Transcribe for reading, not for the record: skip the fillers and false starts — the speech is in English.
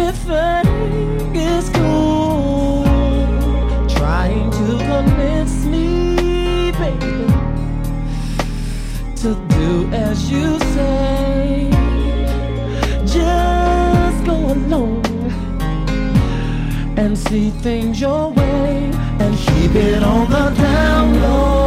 Anything is cool. Trying to convince me, baby, to do as you say. Just go along and see things your way, and keep it on the down low.